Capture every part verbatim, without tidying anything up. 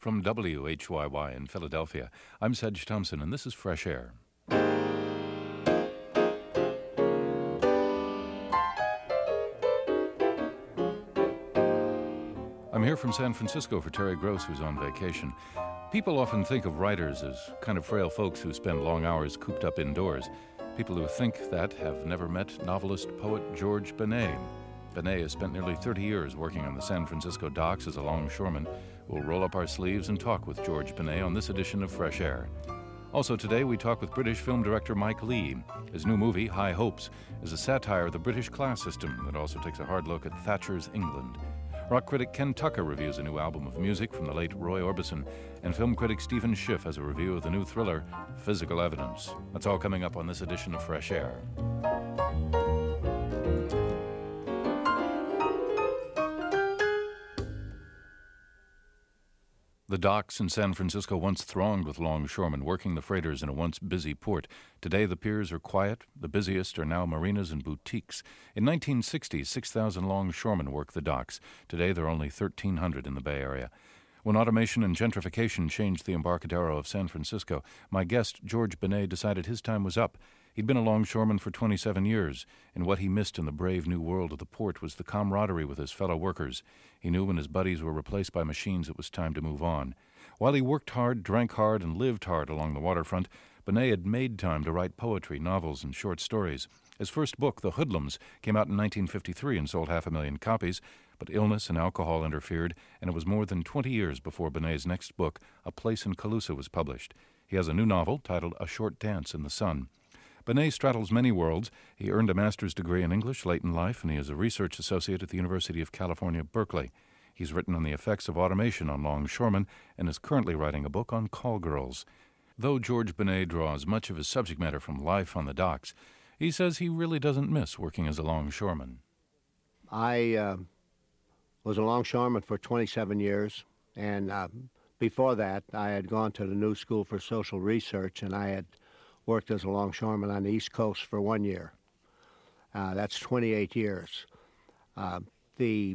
From W H Y Y in Philadelphia, I'm Sedge Thompson, and this is Fresh Air. I'm here from San Francisco for Terry Gross, who's on vacation. People often think of writers as kind of frail folks who spend long hours cooped up indoors. People who think that have never met novelist poet George Benet. Benet has spent nearly thirty years working on the San Francisco docks as a longshoreman. We'll roll up our sleeves and talk with George Benet on this edition of Fresh Air. Also today, we talk with British film director Mike Leigh. His new movie, High Hopes, is a satire of the British class system that also takes a hard look at Thatcher's England. Rock critic Ken Tucker reviews a new album of music from the late Roy Orbison, and film critic Stephen Schiff has a review of the new thriller, Physical Evidence. That's all coming up on this edition of Fresh Air. The docks in San Francisco once thronged with longshoremen working the freighters in a once busy port. Today the piers are quiet. The busiest are now marinas and boutiques. In nineteen sixty, six thousand longshoremen worked the docks. Today there are only thirteen hundred in the Bay Area. When automation and gentrification changed the Embarcadero of San Francisco, my guest, George Benet, decided his time was up. He'd been a longshoreman for twenty-seven years, and what he missed in the brave new world of the port was the camaraderie with his fellow workers. He knew when his buddies were replaced by machines it was time to move on. While he worked hard, drank hard, and lived hard along the waterfront, Benet had made time to write poetry, novels, and short stories. His first book, The Hoodlums, came out in nineteen fifty-three and sold half a million copies, but illness and alcohol interfered, and it was more than twenty years before Benet's next book, A Place in Calusa, was published. He has a new novel titled A Short Dance in the Sun. Benet straddles many worlds. He earned a master's degree in English late in life, and he is a research associate at the University of California, Berkeley. He's written on the effects of automation on longshoremen and is currently writing a book on call girls. Though George Benet draws much of his subject matter from life on the docks, he says he really doesn't miss working as a longshoreman. I uh, was a longshoreman for twenty-seven years, and uh, before that, I had gone to the New School for Social Research, and I had worked as a longshoreman on the East Coast for one year. Uh, that's twenty-eight years. Uh, the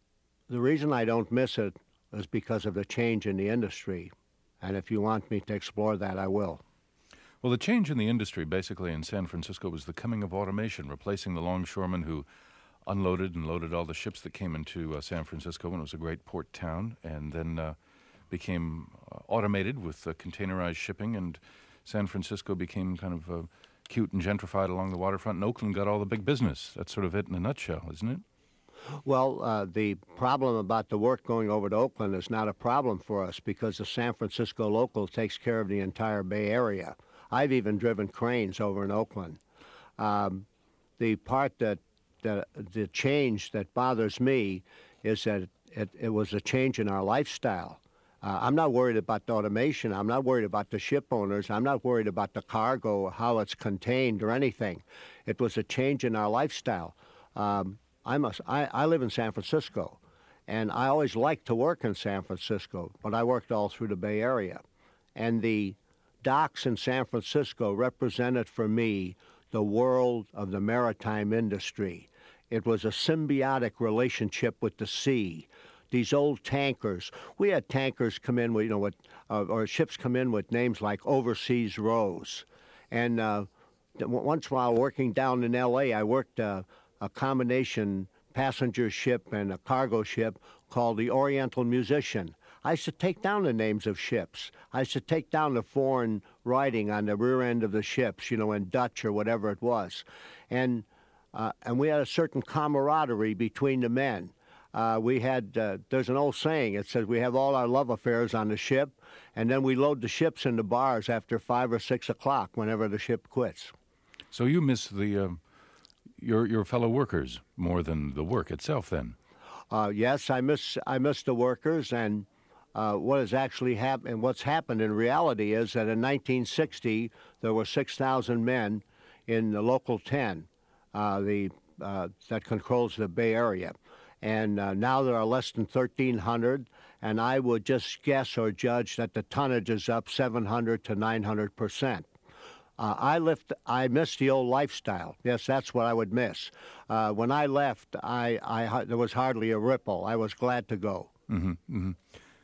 the reason I don't miss it is because of the change in the industry, and if you want me to explore that, I will. Well, the change in the industry basically in San Francisco was the coming of automation, replacing the longshoremen who unloaded and loaded all the ships that came into uh, San Francisco when it was a great port town, and then uh, became uh, automated with uh, containerized shipping, and San Francisco became kind of uh, cute and gentrified along the waterfront, and Oakland got all the big business. That's sort of it in a nutshell, isn't it? Well, uh, the problem about the work going over to Oakland is not a problem for us because the San Francisco local takes care of the entire Bay Area. I've even driven cranes over in Oakland. Um, the part that, that the change that bothers me is that it, it was a change in our lifestyle. Uh, I'm not worried about the automation. I'm not worried about the ship owners. I'm not worried about the cargo, how it's contained or anything. It was a change in our lifestyle. Um, I, must, I, I live in San Francisco, and I always liked to work in San Francisco, but I worked all through the Bay Area. And the docks in San Francisco represented for me the world of the maritime industry. It was a symbiotic relationship with the sea. These old tankers, we had tankers come in with, you know, with, uh, or ships come in with names like Overseas Rose. And uh, once while working down in L A, I worked uh, a combination passenger ship and a cargo ship called the Oriental Musician. I used to take down the names of ships. I used to take down the foreign writing on the rear end of the ships, you know, in Dutch or whatever it was. And, uh, and we had a certain camaraderie between the men. Uh, we had, uh, there's an old saying, it says we have all our love affairs on the ship, and then we load the ships into bars after five or six o'clock whenever the ship quits. So you miss the uh, your your fellow workers more than the work itself, then? Uh, yes, I miss I miss the workers, and uh, what has actually happened, and what's happened in reality is that in nineteen sixty there were six thousand men in the Local ten, uh, the uh, that controls the Bay Area. And uh, now there are less than thirteen hundred, and I would just guess or judge that the tonnage is up seven hundred to nine hundred percent. Uh, I left. I miss the old lifestyle. Yes, that's what I would miss. Uh, when I left, I, I there was hardly a ripple. I was glad to go. Mm-hmm, mm-hmm.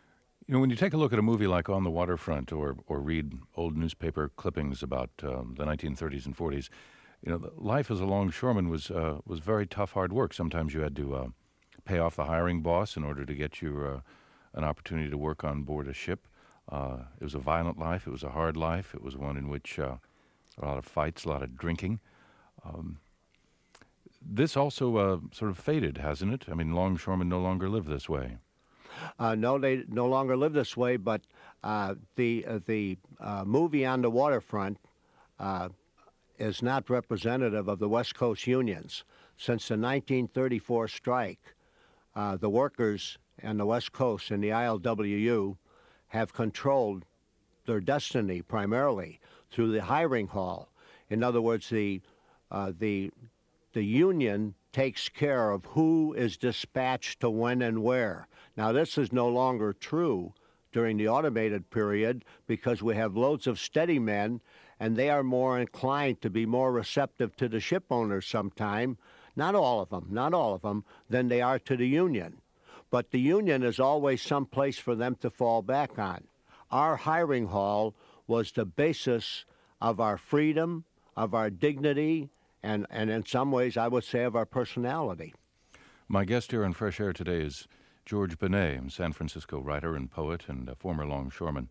You know, when you take a look at a movie like On the Waterfront or or read old newspaper clippings about um, the nineteen thirties and forties, you know, the life as a longshoreman was uh, was very tough, hard work. Sometimes you had to uh, pay off the hiring boss in order to get you uh, an opportunity to work on board a ship. Uh, it was a violent life. It was a hard life. It was one in which uh, a lot of fights, a lot of drinking. Um, this also uh, sort of faded, hasn't it? I mean, longshoremen no longer live this way. Uh, no, they no longer live this way, but uh, the uh, the uh, movie On the Waterfront uh, is not representative of the West Coast unions. Since the nineteen thirty-four strike, uh, the workers on the West Coast and the I L W U have controlled their destiny primarily through the hiring hall. In other words, the uh, the the union takes care of who is dispatched to when and where. Now, this is no longer true during the automated period because we have loads of steady men, and they are more inclined to be more receptive to the ship owners sometime, not all of them, not all of them, than they are to the union. But the union is always some place for them to fall back on. Our hiring hall was the basis of our freedom, of our dignity, and, and in some ways, I would say, of our personality. My guest here on Fresh Air today is George Benet, San Francisco writer and poet and a former longshoreman.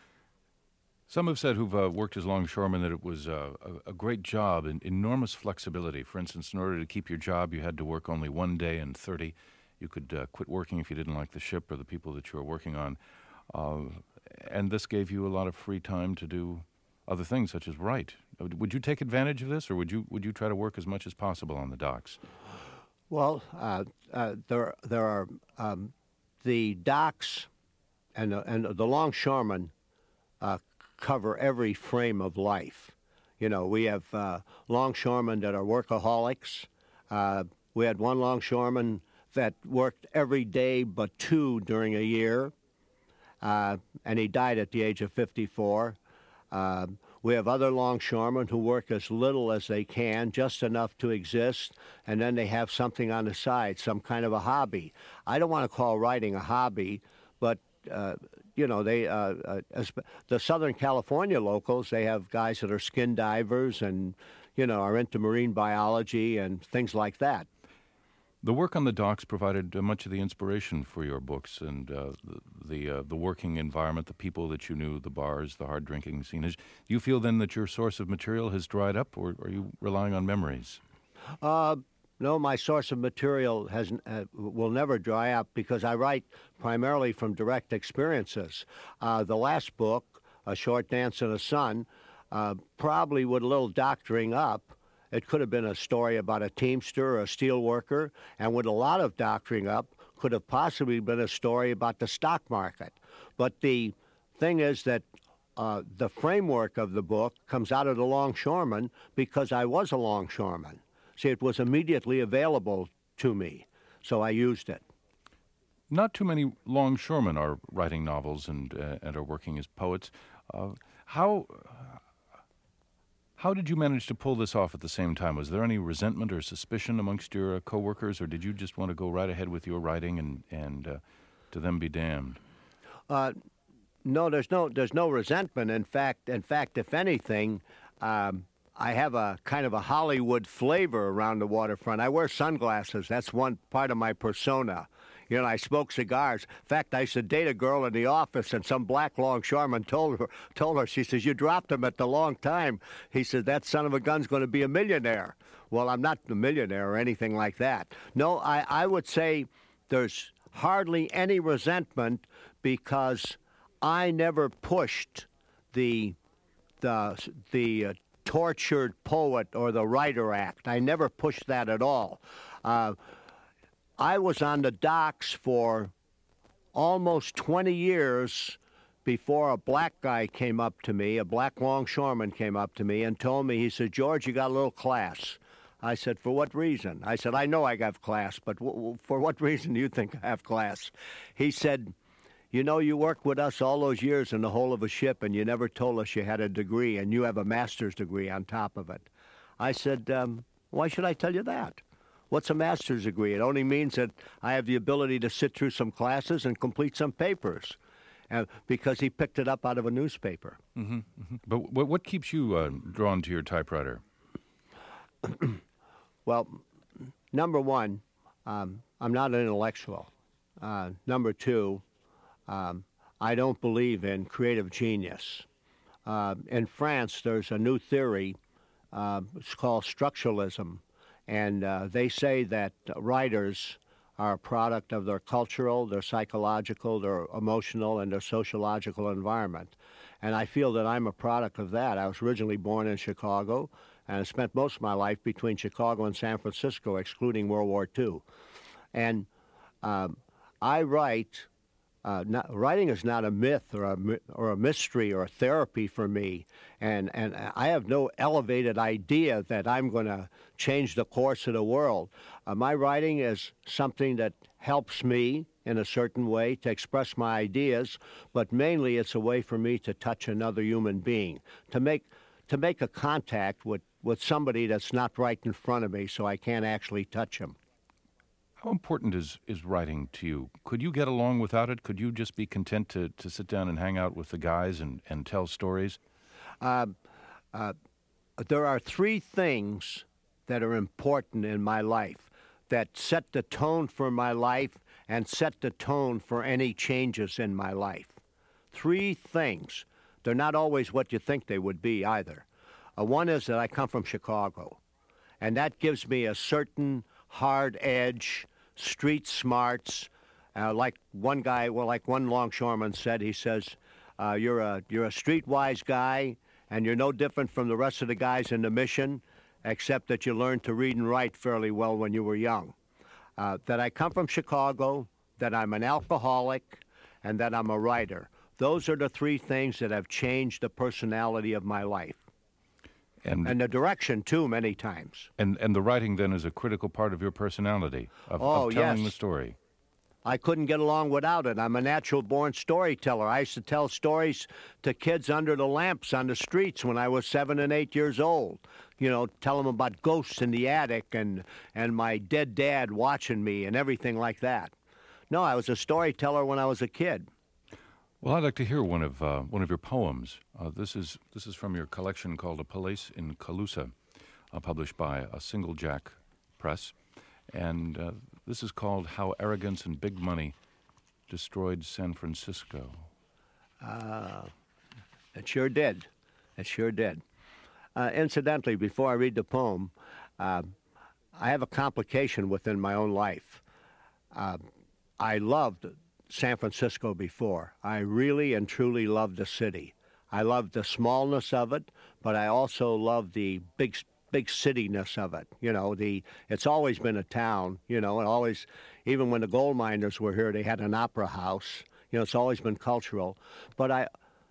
Some have said who've uh, worked as longshoremen that it was uh, a, a great job and enormous flexibility. For instance, in order to keep your job, you had to work only one day in thirty. You could uh, quit working if you didn't like the ship or the people that you were working on. Uh, and this gave you a lot of free time to do other things, such as write. Would you take advantage of this, or would you would you try to work as much as possible on the docks? Well, uh, uh, there there are um, the docks and the, and the longshoremen uh, cover every frame of life. You know, we have uh, longshoremen that are workaholics. Uh, we had one longshoreman that worked every day but two during a year, uh, and he died at the age of fifty-four. Uh, we have other longshoremen who work as little as they can, just enough to exist, and then they have something on the side, some kind of a hobby. I don't want to call writing a hobby, but, uh, you know, they uh, uh, as, the Southern California locals, they have guys that are skin divers and, you know, are into marine biology and things like that. The work on the docks provided uh, much of the inspiration for your books and uh, the the, uh, the working environment, the people that you knew, the bars, the hard drinking scene. Is, do you feel then that your source of material has dried up, or are you relying on memories? Uh, no, my source of material has uh, will never dry up because I write primarily from direct experiences. Uh, the last book, A Short Dance in the Sun, uh, probably with a little doctoring up. It could have been a story about a teamster or a steel worker, and with a lot of doctoring up, could have possibly been a story about the stock market. But the thing is that uh, the framework of the book comes out of the longshoreman because I was a longshoreman. See, it was immediately available to me, so I used it. Not too many longshoremen are writing novels and uh, and are working as poets. Uh, how... How did you manage to pull this off at the same time? Was there any resentment or suspicion amongst your uh, coworkers, or did you just want to go right ahead with your writing and and uh, to them be damned? Uh, no, there's no there's no resentment. In fact, in fact, if anything, um, I have a kind of a Hollywood flavor around the waterfront. I wear sunglasses. That's one part of my persona. You know, I smoke cigars. In fact, I used to date a girl in the office, and some black longshoreman told her, told her, she says, "You dropped him at the long time." He said, "That son of a gun's going to be a millionaire." Well, I'm not a millionaire or anything like that. No, I, I would say there's hardly any resentment because I never pushed the the the uh, tortured poet or the writer act. I never pushed that at all. Uh, I was on the docks for almost twenty years before a black guy came up to me, a black longshoreman came up to me and told me, he said, "George, you got a little class." I said, "For what reason?" I said, "I know I have class, but w- w- for what reason do you think I have class?" He said, "You know, you worked with us all those years in the hull of a ship, and you never told us you had a degree, and you have a master's degree on top of it." I said, um, "Why should I tell you that? What's a master's degree? It only means that I have the ability to sit through some classes and complete some papers." uh, because he picked it up out of a newspaper. Mm-hmm, mm-hmm. But what, what keeps you uh, drawn to your typewriter? Well, number one, um, I'm not an intellectual. Uh, number two, um, I don't believe in creative genius. Uh, in France, there's a new theory. Uh, it's called structuralism. And uh, they say that writers are a product of their cultural, their psychological, their emotional, and their sociological environment. And I feel that I'm a product of that. I was originally born in Chicago, and I spent most of my life between Chicago and San Francisco, excluding World War Two. And um, I write, uh, not, writing is not a myth or a, or a mystery or a therapy for me. And, and I have no elevated idea that I'm going to change the course of the world. Uh, my writing is something that helps me in a certain way to express my ideas, but mainly it's a way for me to touch another human being, to make to make a contact with, with somebody that's not right in front of me so I can't actually touch him. How important is, is writing to you? Could you get along without it? Could you just be content to, to sit down and hang out with the guys and, and tell stories? Uh, uh, there are three things that are important in my life that set the tone for my life and set the tone for any changes in my life. Three things. They're not always what you think they would be either. Uh, one is that I come from Chicago, and that gives me a certain hard edge, street smarts. Uh, like one guy, well, like one longshoreman said, he says, uh, you're a you're a streetwise guy, and you're no different from the rest of the guys in the mission, except that you learned to read and write fairly well when you were young. Uh, that I come from Chicago, that I'm an alcoholic, and that I'm a writer. Those are the three things that have changed the personality of my life. And, and the direction, too, many times. And and the writing, then, is a critical part of your personality, of, oh, of telling yes. the story. I couldn't get along without it. I'm a natural-born storyteller. I used to tell stories to kids under the lamps on the streets when I was seven and eight years old. You know, tell them about ghosts in the attic and, and my dead dad watching me and everything like that. No, I was a storyteller when I was a kid. Well, I'd like to hear one of uh, one of your poems. Uh, this is this is from your collection called A Place in Calusa, uh, published by a Single Jack Press, and uh, this is called How Arrogance and Big Money Destroyed San Francisco. Uh, it sure did. It sure did. Uh, incidentally, before I read the poem, uh, I have a complication within my own life. Uh, I loved San Francisco before. I really and truly loved the city. I loved the smallness of it, but I also loved the big big cityness of it. You know, the it's always been a town, you know, and always, even when the gold miners were here, they had an opera house. You know, it's always been cultural. But I,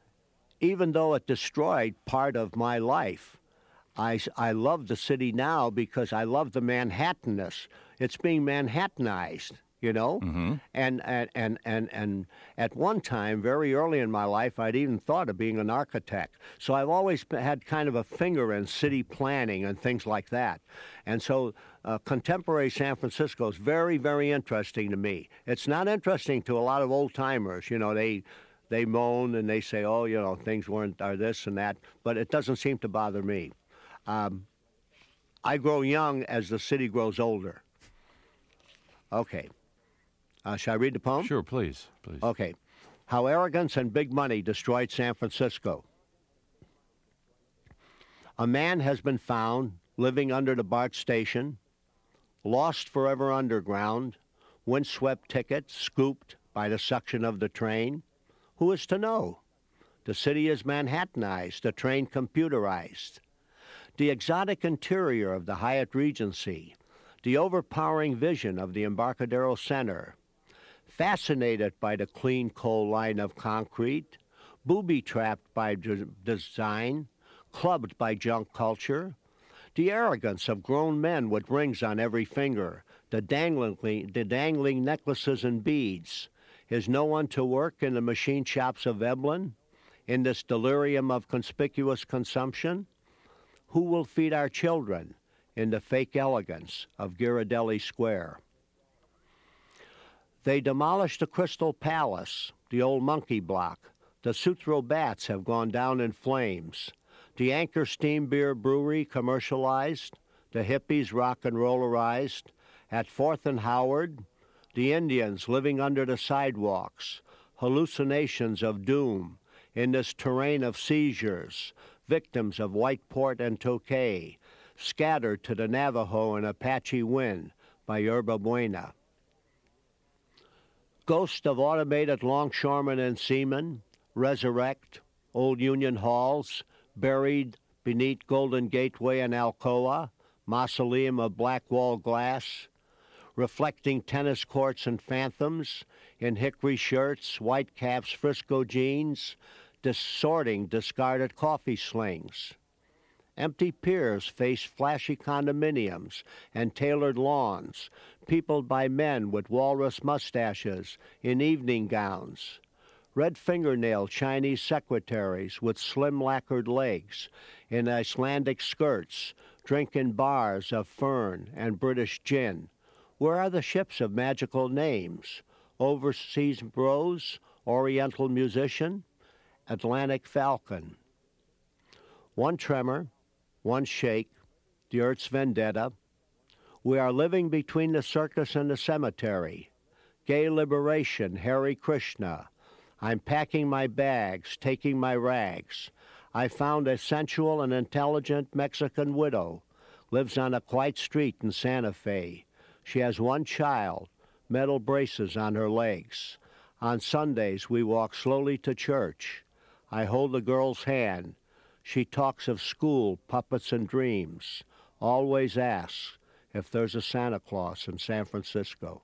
even though it destroyed part of my life, I, I love the city now because I love the Manhattanness. It's being Manhattanized. You know, mm-hmm. and, and and and and at one time, very early in my life, I'd even thought of being an architect. So I've always had kind of a finger in city planning and things like that. And so uh, contemporary San Francisco is very, very interesting to me. It's not interesting to a lot of old timers. You know, they they moan and they say, oh, you know, things weren't are this and that, but it doesn't seem to bother me. Um, I grow young as the city grows older. Okay. Uh, shall I read the poem? Sure, please, please. Okay. How Arrogance and Big Money Destroyed San Francisco. A man has been found living under the BART station, lost forever underground, windswept ticket scooped by the suction of the train. Who is to know? The city is Manhattanized, the train computerized. The exotic interior of the Hyatt Regency, the overpowering vision of the Embarcadero Center, fascinated by the clean coal line of concrete, booby-trapped by d- design, clubbed by junk culture, the arrogance of grown men with rings on every finger, the dangling, the dangling necklaces and beads. Is no one to work in the machine shops of Eblin, in this delirium of conspicuous consumption? Who will feed our children in the fake elegance of Ghirardelli Square? They demolished the Crystal Palace, the old monkey block. The Sutro Bats have gone down in flames. The Anchor Steam Beer Brewery commercialized. The hippies rock and rollarized. At Fourth and Howard, the Indians living under the sidewalks. Hallucinations of doom in this terrain of seizures. Victims of Whiteport and Tokay. Scattered to the Navajo and Apache wind by Yerba Buena. Ghosts of automated longshoremen and seamen resurrect old Union halls, buried beneath Golden Gateway and Alcoa, mausoleum of black wall glass, reflecting tennis courts and phantoms in hickory shirts, white caps, Frisco jeans, dissorting discarded coffee slings. Empty piers face flashy condominiums and tailored lawns, peopled by men with walrus mustaches in evening gowns. Red fingernailed Chinese secretaries with slim lacquered legs in Icelandic skirts, drinking bars of fern and British gin. Where are the ships of magical names? Overseas Bros, Oriental Musician, Atlantic Falcon. One tremor, one shake, the Earth's vendetta. We are living between the circus and the cemetery. Gay liberation, Hare Krishna. I'm packing my bags, taking my rags. I found a sensual and intelligent Mexican widow. Lives on a quiet street in Santa Fe. She has one child, metal braces on her legs. On Sundays, we walk slowly to church. I hold the girl's hand. She talks of school, puppets, and dreams. Always asks if there's a Santa Claus in San Francisco.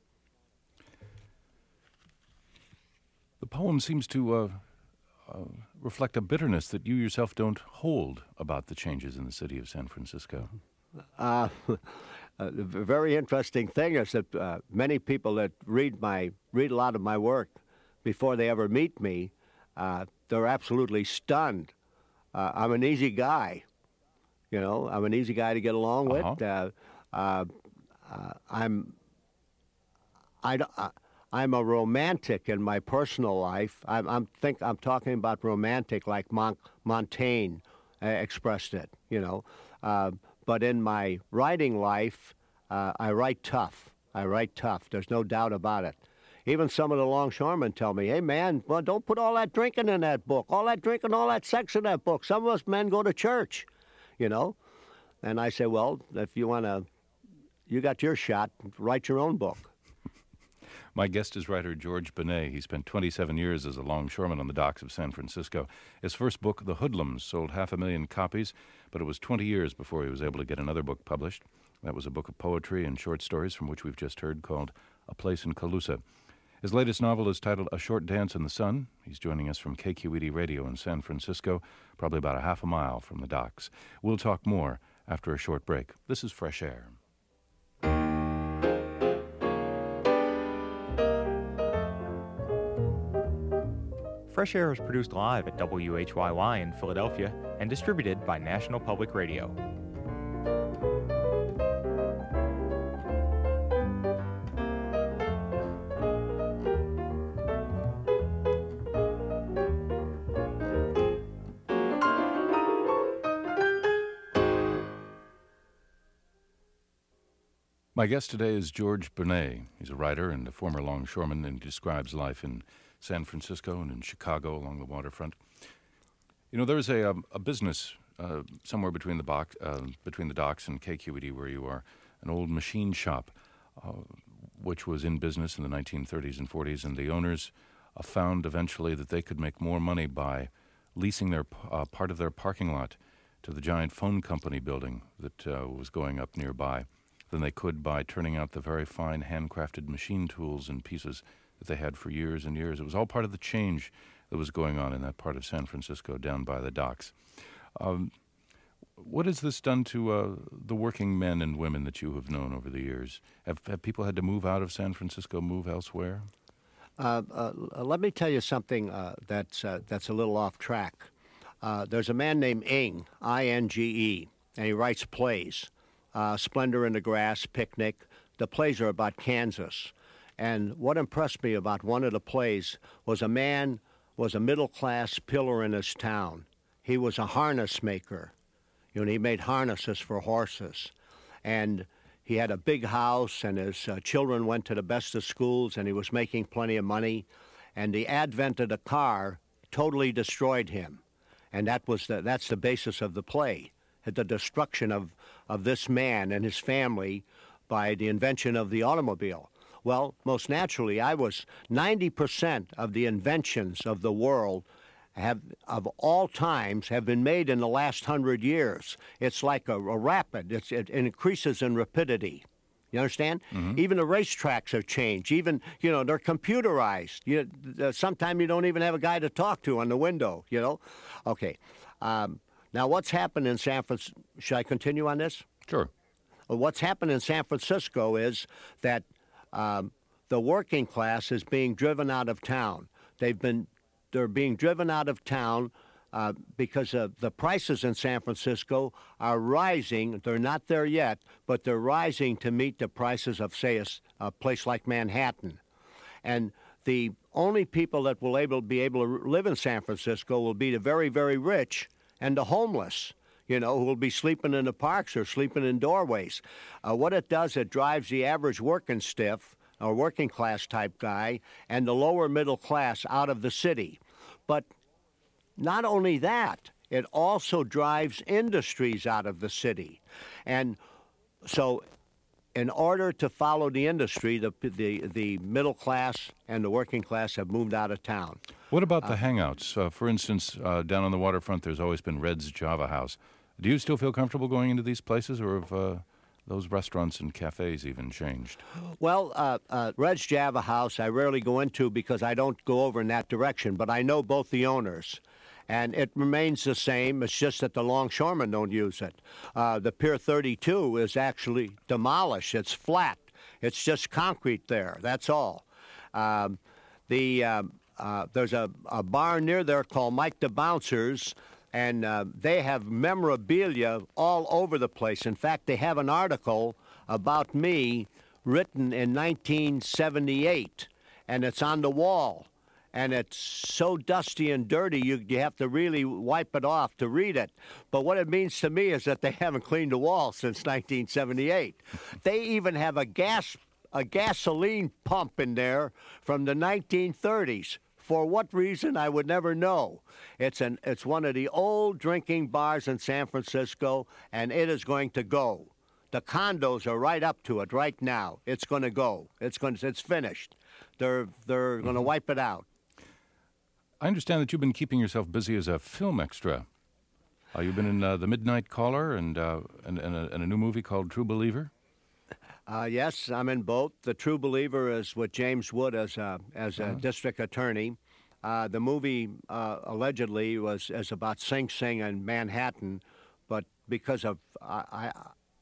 The poem seems to uh, uh, reflect a bitterness that you yourself don't hold about the changes in the city of San Francisco. Uh, a very interesting thing is that uh, many people that read my read a lot of my work before they ever meet me, uh, they're absolutely stunned. Uh, I'm an easy guy, you know. I'm an easy guy to get along with. Uh-huh. Uh, uh, uh, I'm I, I I'm a romantic in my personal life. I'm, I'm think I'm talking about romantic like Mon- Montaigne uh, expressed it, you know. Uh, but in my writing life, uh, I write tough. I write tough. There's no doubt about it. Even some of the longshoremen tell me, hey, man, well, don't put all that drinking in that book, all that drinking, all that sex in that book. Some of us men go to church, you know. And I say, well, if you want to, you got your shot, write your own book. My guest is writer George Benet. He spent twenty-seven years as a longshoreman on the docks of San Francisco. His first book, The Hoodlums, sold half a million copies, but it was twenty years before he was able to get another book published. That was a book of poetry and short stories from which we've just heard called A Place in Calusa. His latest novel is titled A Short Dance in the Sun. He's joining us from K Q E D Radio in San Francisco, probably about a half a mile from the docks. We'll talk more after a short break. This is Fresh Air. Fresh Air is produced live at W H Y Y in Philadelphia and distributed by National Public Radio. My guest today is George Benet. He's a writer and a former longshoreman, and he describes life in San Francisco and in Chicago along the waterfront. You know, there's a um, a business uh, somewhere between the box, uh, between the docks and K Q E D where you are, an old machine shop, uh, which was in business in the nineteen thirties and forties, and the owners uh, found eventually that they could make more money by leasing their uh, part of their parking lot to the giant phone company building that uh, was going up nearby than they could by turning out the very fine handcrafted machine tools and pieces that they had for years and years. It was all part of the change that was going on in that part of San Francisco down by the docks. Um, what has this done to uh, the working men and women that you have known over the years? Have, have people had to move out of San Francisco, move elsewhere? Uh, uh, let me tell you something uh, that's, uh, that's a little off track. Uh, there's a man named Ing, I N G E, and he writes plays. Uh, Splendor in the Grass, Picnic. The plays are about Kansas. And what impressed me about one of the plays was a man was a middle-class pillar in his town. He was a harness maker. You know, he made harnesses for horses. And he had a big house, and his uh, children went to the best of schools, and he was making plenty of money. And the advent of the car totally destroyed him. And that was the, that's the basis of the play, the destruction of, of this man and his family by the invention of the automobile. Well, most naturally, I was ninety percent of the inventions of the world have, of all times, have been made in the last hundred years. It's like a, a rapid. It's, it, it increases in rapidity. You understand? Mm-hmm. Even the racetracks have changed. Even, you know, they're computerized. You, uh, sometimes you don't even have a guy to talk to on the window, you know? Okay. Um, now, what's happened in San Francisco? Should I continue on this? Sure. Well, what's happened in San Francisco is that um, the working class is being driven out of town. They've been, they're being driven out of town uh, because uh, the prices in San Francisco are rising. They're not there yet, but they're rising to meet the prices of, say, a, a place like Manhattan. And the only people that will able be able to live in San Francisco will be the very, very rich and the homeless, you know, who will be sleeping in the parks or sleeping in doorways. Uh, what it does, it drives the average working stiff or working class type guy and the lower middle class out of the city. But not only that, it also drives industries out of the city. And so in order to follow the industry, the, the, the middle class and the working class have moved out of town. What about the uh, hangouts? Uh, for instance, uh, down on the waterfront, there's always been Red's Java House. Do you still feel comfortable going into these places, or have uh, those restaurants and cafes even changed? Well, uh, uh, Red's Java House I rarely go into because I don't go over in that direction, but I know both the owners. And it remains the same. It's just that the longshoremen don't use it. Uh, the Pier thirty-two is actually demolished. It's flat. It's just concrete there. That's all. Um, the um, uh, there's a, a bar near there called Mike the Bouncer's, and uh, they have memorabilia all over the place. In fact, they have an article about me written in nineteen seventy-eight, and it's on the wall. And it's so dusty and dirty, you, you have to really wipe it off to read it. But what it means to me is that they haven't cleaned the wall since nineteen seventy-eight. They even have a gas a gasoline pump in there from the nineteen thirties. For what reason, I would never know. It's an it's one of the old drinking bars in San Francisco, and it is going to go. The condos are right up to it right now. It's going to go. It's going to, it's finished. They're they're mm-hmm. going to wipe it out. I understand that you've been keeping yourself busy as a film extra. Uh, you've been in uh, The Midnight Caller and, uh, and, and, a, and a new movie called True Believer. Uh, yes, I'm in both. The True Believer is with James Wood as a, as a uh-huh. district attorney. Uh, the movie uh, allegedly was is about Sing Sing in Manhattan, but because of I, I,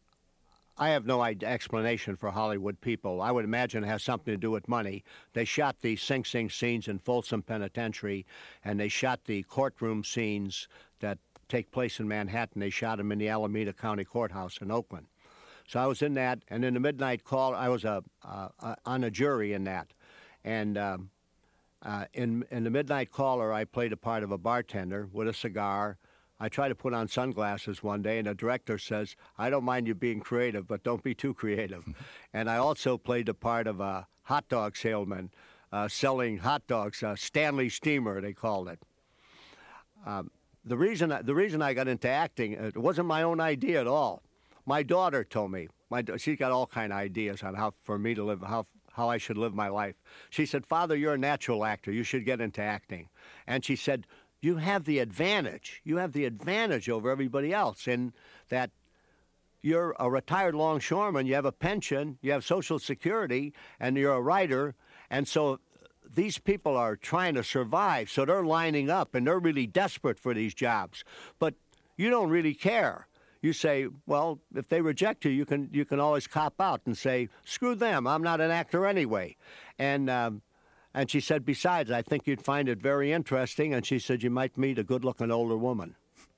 I have no explanation for Hollywood people. I would imagine it has something to do with money. They shot the Sing Sing scenes in Folsom Penitentiary, and they shot the courtroom scenes that take place in Manhattan. They shot them in the Alameda County Courthouse in Oakland. So I was in that, and in The Midnight Call, I was a, uh, uh, on a jury in that. And um, uh, in, in The Midnight Caller, I played a part of a bartender with a cigar. I tried to put on sunglasses one day, and the director says, I don't mind you being creative, but don't be too creative. And I also played the part of a hot dog salesman uh, selling hot dogs, uh, Stanley Steamer, they called it. Um, the reason the reason I got into acting, it wasn't my own idea at all. My daughter told me. My she's got all kind of ideas on how for me to live, how how I should live my life. She said, Father, you're a natural actor. You should get into acting. And she said, you have the advantage. You have the advantage over everybody else in that you're a retired longshoreman, you have a pension, you have Social Security, and you're a writer. And so these people are trying to survive, so they're lining up, and they're really desperate for these jobs. But you don't really care. You say, well, if they reject you, you can you can always cop out and say, screw them, I'm not an actor anyway. And um, and she said, besides, I think you'd find it very interesting. And she said, you might meet a good-looking older woman.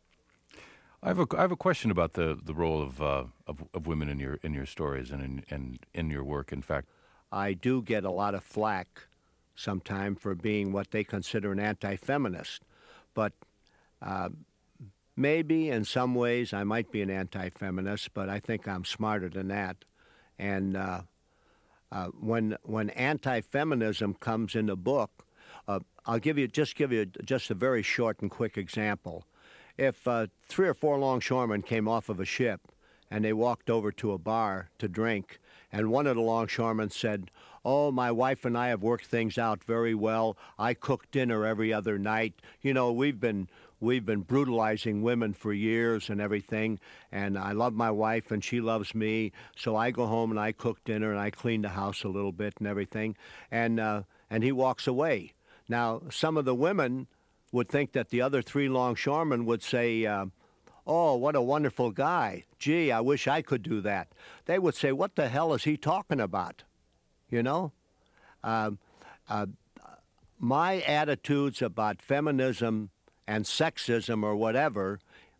I have a I have a question about the, the role of, uh, of of women in your in your stories and in and in your work. In fact, I do get a lot of flack sometime for being what they consider an anti-feminist. But uh, maybe in some ways I might be an anti-feminist, but I think I'm smarter than that. And uh, uh, when when anti-feminism comes in the book, uh, I'll give you just give you just a very short and quick example. If uh, three or four longshoremen came off of a ship and they walked over to a bar to drink, and one of the longshoremen said, "Oh, my wife and I have worked things out very well. I cook dinner every other night. You know, we've been we've been brutalizing women for years and everything, and I love my wife and she loves me, so I go home and I cook dinner and I clean the house a little bit and everything." And uh, and he walks away. Now, some of the women would think that the other three longshoremen would say, uh, "Oh, what a wonderful guy. Gee, I wish I could do that." They would say, "What the hell is he talking about?" You know? Uh, uh, my attitudes about feminism and sexism or whatever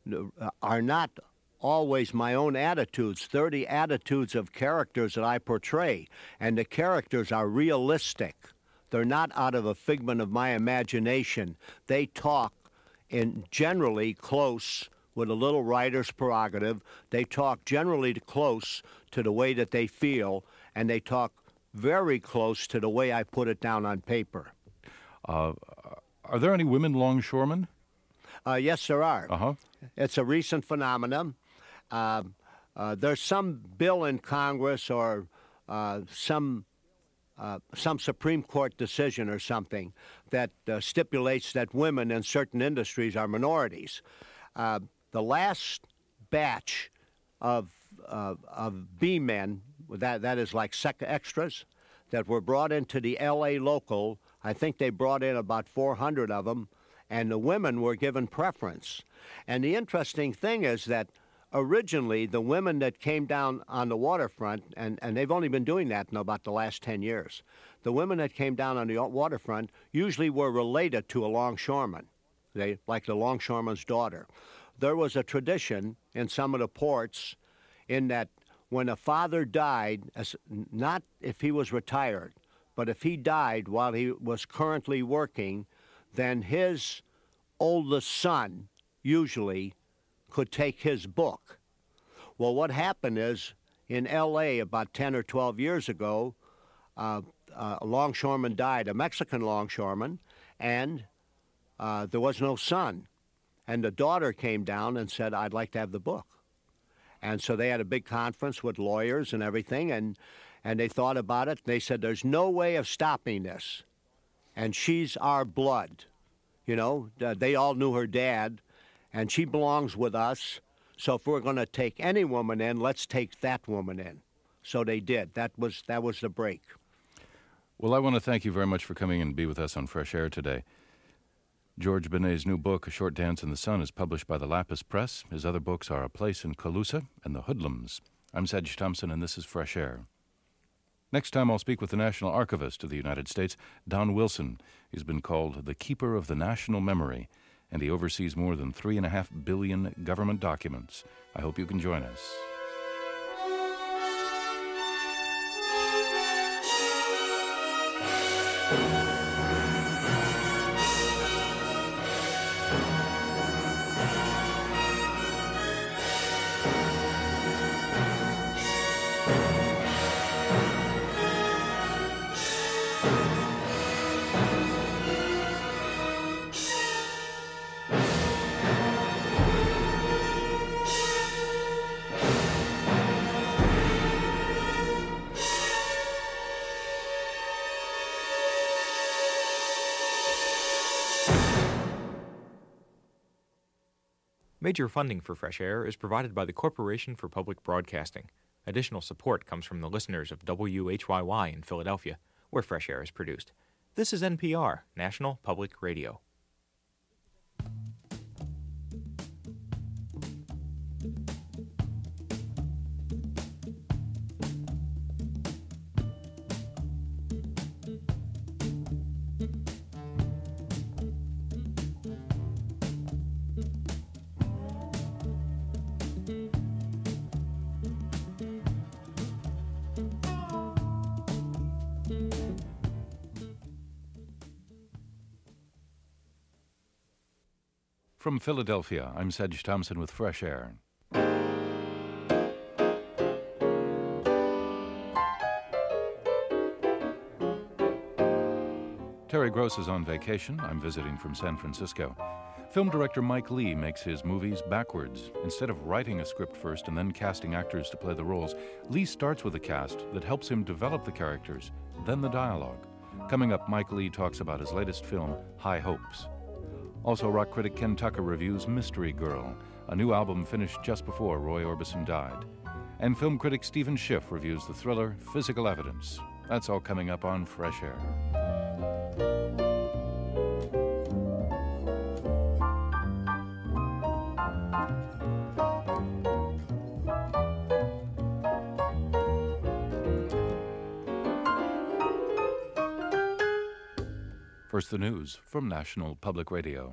are not always my own attitudes. They're the attitudes of characters that I portray, and the characters are realistic. They're not out of a figment of my imagination. They talk in generally close, with a little writer's prerogative, they talk generally close to the way that they feel, and they talk very close to the way I put it down on paper. Uh, are there any women longshoremen? Uh, yes, there are. Uh-huh. It's a recent phenomenon. Uh, uh, there's some bill in Congress or uh, some uh, some Supreme Court decision or something that uh, stipulates that women in certain industries are minorities. Uh, the last batch of uh, of B-men, that that is like sec extras, that were brought into the L A local, I think they brought in about four hundred of them, and the women were given preference. And the interesting thing is that originally the women that came down on the waterfront, and, and they've only been doing that in about the last ten years, the women that came down on the waterfront usually were related to a longshoreman, they, like the longshoreman's daughter. There was a tradition in some of the ports in that when a father died, as, not if he was retired, but if he died while he was currently working, then his oldest son usually could take his book. Well, what happened is in L A about ten or twelve years ago, uh, uh, a longshoreman died, a Mexican longshoreman, and uh, there was no son. And the daughter came down and said, "I'd like to have the book." And so they had a big conference with lawyers and everything, and, and they thought about it. They said, "There's no way of stopping this. And she's our blood." You know, they all knew her dad, and she belongs with us. So if we're going to take any woman in, let's take that woman in. So they did. That was that was the break. Well, I want to thank you very much for coming and be with us on Fresh Air today. George Benet's new book, A Short Dance in the Sun, is published by the Lapis Press. His other books are A Place in Calusa and The Hoodlums. I'm Sedge Thompson, and this is Fresh Air. Next time, I'll speak with the National Archivist of the United States, Don Wilson. He's been called the Keeper of the National Memory, and he oversees more than three and a half billion government documents. I hope you can join us. Major funding for Fresh Air is provided by the Corporation for Public Broadcasting. Additional support comes from the listeners of W H Y Y in Philadelphia, where Fresh Air is produced. This is N P R, National Public Radio. From Philadelphia, I'm Sedge Thompson with Fresh Air. Terry Gross is on vacation. I'm visiting from San Francisco. Film director Mike Leigh makes his movies backwards. Instead of writing a script first and then casting actors to play the roles, Leigh starts with a cast that helps him develop the characters, then the dialogue. Coming up, Mike Leigh talks about his latest film, High Hopes. Also, rock critic Ken Tucker reviews Mystery Girl, a new album finished just before Roy Orbison died. And film critic Stephen Schiff reviews the thriller Physical Evidence. That's all coming up on Fresh Air. First, the news from National Public Radio.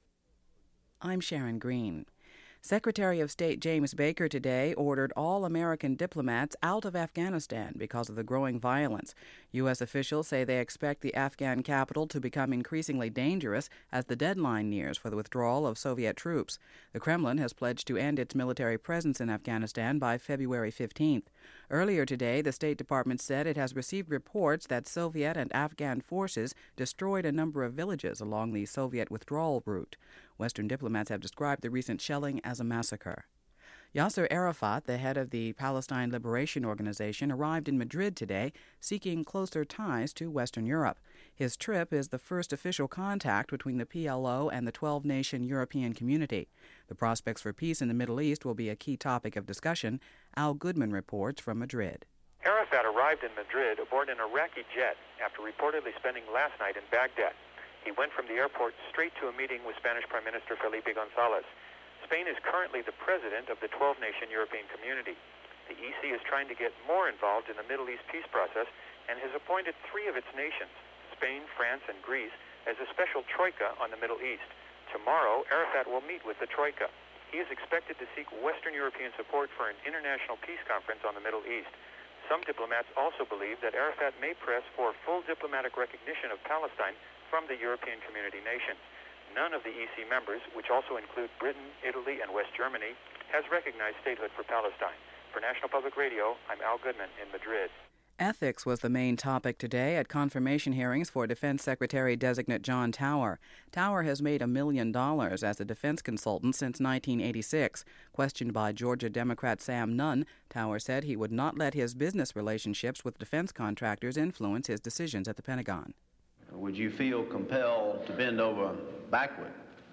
I'm Sharon Green. Secretary of State James Baker today ordered all American diplomats out of Afghanistan because of the growing violence. U S officials say they expect the Afghan capital to become increasingly dangerous as the deadline nears for the withdrawal of Soviet troops. The Kremlin has pledged to end its military presence in Afghanistan by February fifteenth. Earlier today, the State Department said it has received reports that Soviet and Afghan forces destroyed a number of villages along the Soviet withdrawal route. Western diplomats have described the recent shelling as a massacre. Yasser Arafat, the head of the Palestine Liberation Organization, arrived in Madrid today, seeking closer ties to Western Europe. His trip is the first official contact between the P L O and the twelve-nation European community. The prospects for peace in the Middle East will be a key topic of discussion. Al Goodman reports from Madrid. Arafat arrived in Madrid aboard an Iraqi jet after reportedly spending last night in Baghdad. He went from the airport straight to a meeting with Spanish Prime Minister Felipe González. Spain is currently the president of the twelve-nation European community. The E C is trying to get more involved in the Middle East peace process and has appointed three of its nations, Spain, France, and Greece, as a special troika on the Middle East. Tomorrow, Arafat will meet with the troika. He is expected to seek Western European support for an international peace conference on the Middle East. Some diplomats also believe that Arafat may press for full diplomatic recognition of Palestine from the European community nations. None of the E C members, which also include Britain, Italy, and West Germany, has recognized statehood for Palestine. For National Public Radio, I'm Al Goodman in Madrid. Ethics was the main topic today at confirmation hearings for Defense Secretary-designate John Tower. Tower has made a million dollars as a defense consultant since nineteen eighty-six. Questioned by Georgia Democrat Sam Nunn, Tower said he would not let his business relationships with defense contractors influence his decisions at the Pentagon. Would you feel compelled to bend over backward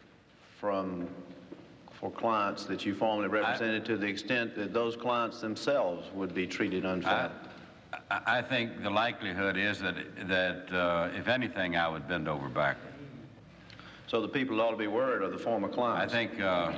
from for clients that you formerly represented I, to the extent that those clients themselves would be treated unfairly? I, I think the likelihood is that, that uh, if anything, I would bend over backward. So the people ought to be worried of the former clients? I think, uh,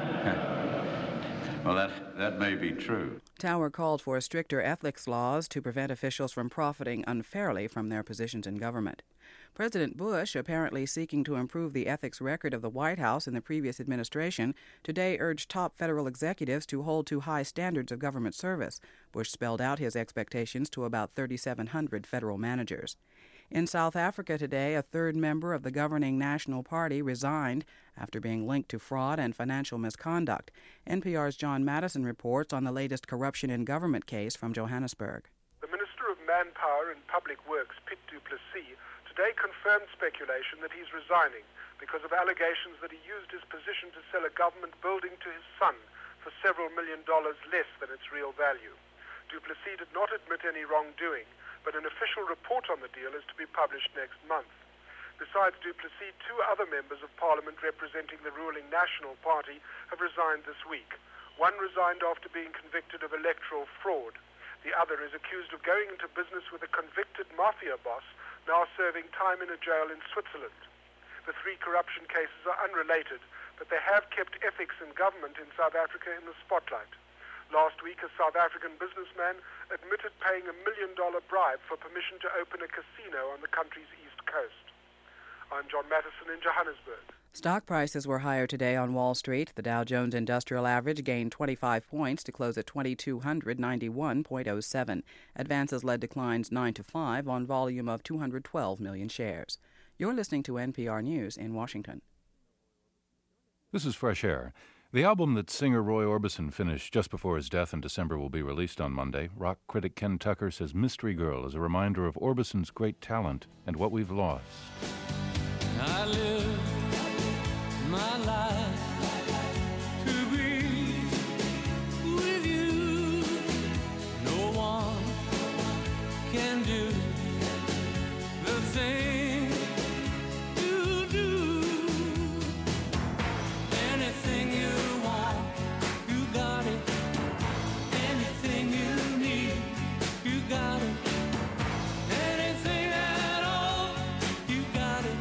well, that, that may be true. Tower called for stricter ethics laws to prevent officials from profiting unfairly from their positions in government. President Bush, apparently seeking to improve the ethics record of the White House in the previous administration, today urged top federal executives to hold to high standards of government service. Bush spelled out his expectations to about thirty-seven hundred federal managers. In South Africa today, a third member of the governing National Party resigned after being linked to fraud and financial misconduct. N P R's John Madison reports on the latest corruption in government case from Johannesburg. The Minister of Manpower and Public Works, Piet du Plessis, today confirmed speculation that he's resigning because of allegations that he used his position to sell a government building to his son for several million dollars less than its real value. Du Plessis did not admit any wrongdoing, but an official report on the deal is to be published next month. Besides Du Plessis, two other members of Parliament representing the ruling National Party have resigned this week. One resigned after being convicted of electoral fraud. The other is accused of going into business with a convicted mafia boss now serving time in a jail in Switzerland. The three corruption cases are unrelated, but they have kept ethics in government in South Africa in the spotlight. Last week, a South African businessman admitted paying a million-dollar bribe for permission to open a casino on the country's east coast. I'm John Mattison in Johannesburg. Stock prices were higher today on Wall Street. The Dow Jones Industrial Average gained twenty-five points to close at twenty-two ninety-one point oh seven. Advances led declines nine to five on volume of two hundred twelve million shares. You're listening to N P R News in Washington. This is Fresh Air. The album that singer Roy Orbison finished just before his death in December will be released on Monday. Rock critic Ken Tucker says Mystery Girl is a reminder of Orbison's great talent and what we've lost. I live my life to be with you. No one can do the thing you do. Anything you want, you got it. Anything you need, you got it. Anything at all, you got it,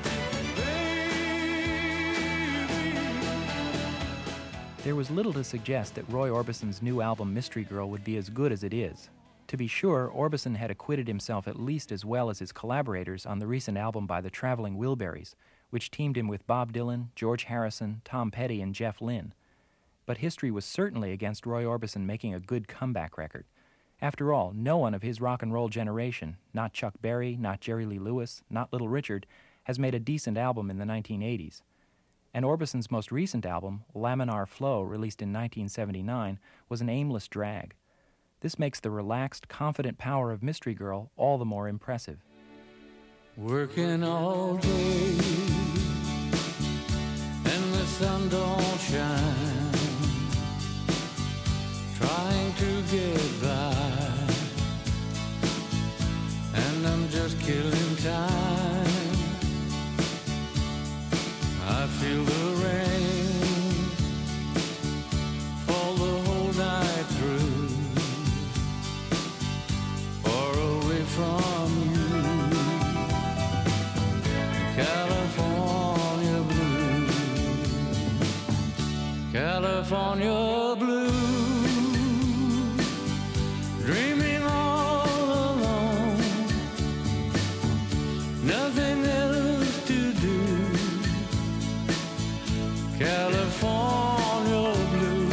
baby. There was little to suggest that Roy Orbison's new album Mystery Girl would be as good as it is. To be sure, Orbison had acquitted himself at least as well as his collaborators on the recent album by the Traveling Wilburys, which teamed him with Bob Dylan, George Harrison, Tom Petty, and Jeff Lynne. But history was certainly against Roy Orbison making a good comeback record. After all, no one of his rock and roll generation, not Chuck Berry, not Jerry Lee Lewis, not Little Richard, has made a decent album in the nineteen eighties. And Orbison's most recent album, Laminar Flow, released in nineteen seventy-nine, was an aimless drag. This makes the relaxed, confident power of Mystery Girl all the more impressive. Working all day and the sun don't shine, trying to get by, and I'm just killing time. I feel the rain fall the whole night through, far away from you, California blue, California blue, dreaming all alone, nothing else to do, California blue.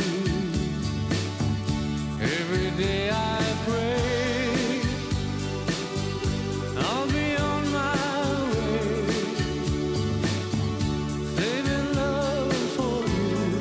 Every day I pray I'll be on my way, saving love for you,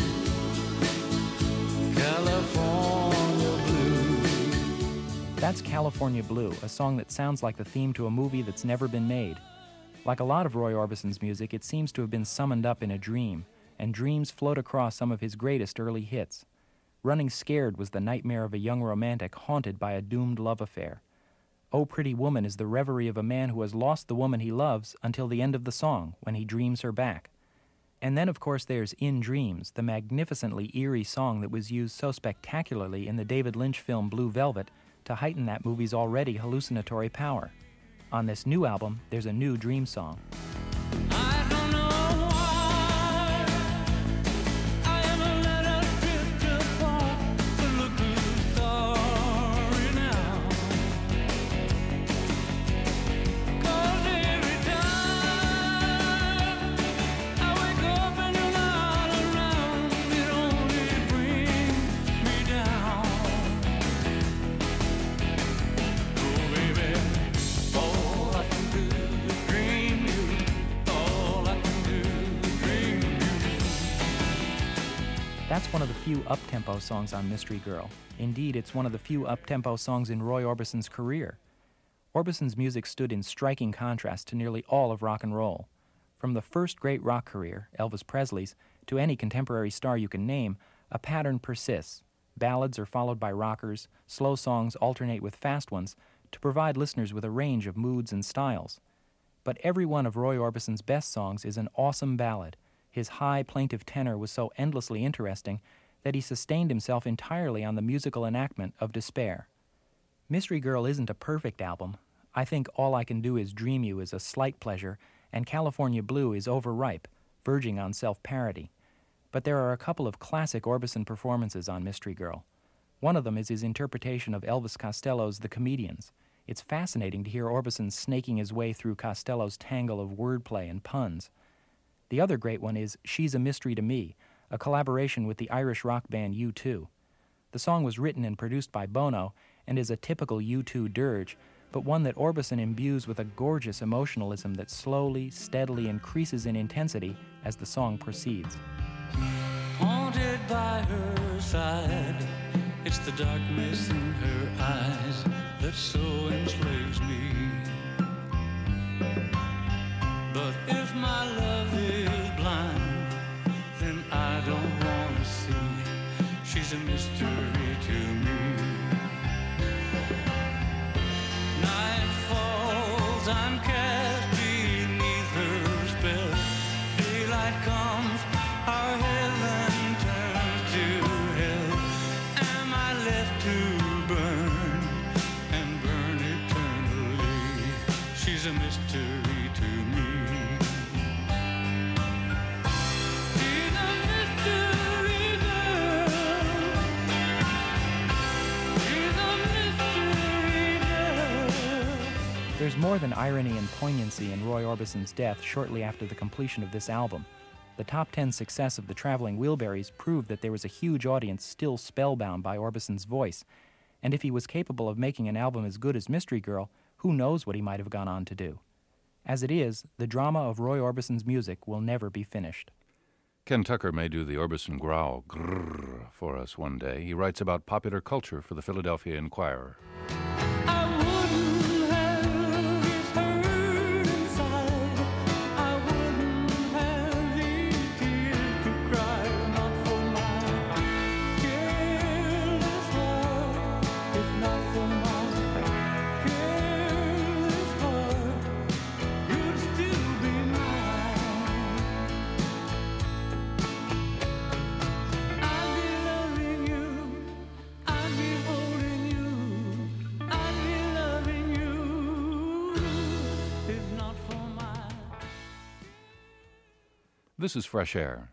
California blue. That's California Blue, a song that sounds like the theme to a movie that's never been made. Like a lot of Roy Orbison's music, it seems to have been summoned up in a dream, and dreams float across some of his greatest early hits. Running Scared was the nightmare of a young romantic haunted by a doomed love affair. Oh Pretty Woman is the reverie of a man who has lost the woman he loves until the end of the song, when he dreams her back. And then, of course, there's In Dreams, the magnificently eerie song that was used so spectacularly in the David Lynch film Blue Velvet to heighten that movie's already hallucinatory power. On this new album, there's a new dream song. I don't know why I ever let us drift apart, but look who's sorry now. 'Cause every time I wake up and you're not around, it only brings me down. Oh baby, all I can do is dream you. All I can do is dream you. That's one of the few up-tempo songs on Mystery Girl. Indeed, it's one of the few up-tempo songs in Roy Orbison's career. Orbison's music stood in striking contrast to nearly all of rock and roll. From the first great rock career, Elvis Presley's, to any contemporary star you can name, a pattern persists. Ballads are followed by rockers, slow songs alternate with fast ones, to provide listeners with a range of moods and styles. But every one of Roy Orbison's best songs is an awesome ballad. His high, plaintive tenor was so endlessly interesting that he sustained himself entirely on the musical enactment of despair. Mystery Girl isn't a perfect album. I think All I Can Do Is Dream You is a slight pleasure, and California Blue is overripe, verging on self-parody. But there are a couple of classic Orbison performances on Mystery Girl. One of them is his interpretation of Elvis Costello's The Comedians. It's fascinating to hear Orbison snaking his way through Costello's tangle of wordplay and puns. The other great one is She's a Mystery to Me, a collaboration with the Irish rock band U two. The song was written and produced by Bono and is a typical U two dirge, but one that Orbison imbues with a gorgeous emotionalism that slowly, steadily increases in intensity as the song proceeds. haunted by her side. It's the darkness in her eyes that so enslaves me. But if my love is blind, then I don't want to see. She's a mystery to me. Night falls, I'm cast beneath her spell. Daylight comes, our heaven turns to hell. Am I left to burn and burn eternally? She's a mystery to me. She's a mystery girl. She's a mystery girl. There's more than irony and poignancy in Roy Orbison's death shortly after the completion of this album. The top ten success of the Traveling Wilburys proved that there was a huge audience still spellbound by Orbison's voice, and if he was capable of making an album as good as Mystery Girl, who knows what he might have gone on to do. As it is, the drama of Roy Orbison's music will never be finished. Ken Tucker may do the Orbison growl grrr for us one day. He writes about popular culture for the Philadelphia Inquirer. I wouldn't have this hurt inside. I wouldn't have these tears to cry, not for my careless heart. If not for my careless heart, you'd still be mine. I'd be loving you, I'd be holding you, I'd be loving you, if not for my. This is Fresh Air.